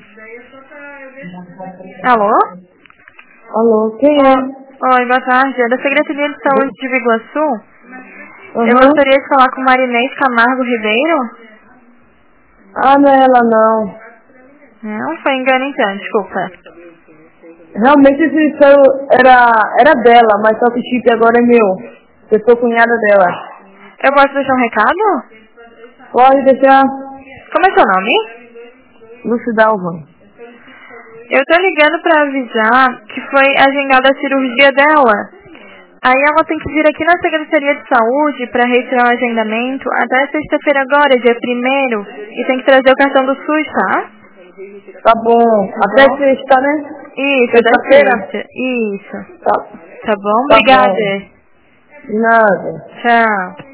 Alô? Alô, quem é? Oi, boa tarde. É da Secretaria de Saúde de Biguaçu. Uhum. Eu gostaria de falar com Marinês Camargo Ribeiro. Ah, não é ela não. Não, foi engano então, desculpa. Realmente esse céu era dela, mas só que o chip agora é meu. Eu sou cunhada dela. Eu posso deixar um recado? Pode deixar Como é seu nome? Lúcio Dalvan. Eu tô ligando pra avisar que foi agendada a cirurgia dela. Aí ela tem que vir aqui na Secretaria de Saúde pra retirar o agendamento até sexta-feira agora, dia 1º. E tem que trazer o cartão do SUS, tá? Tá bom. Tá Até bom? sexta, né? Isso, até Sexta-feira? sexta. Isso. Tá, Tá bom? tá Obrigada. bom. De nada. Tchau.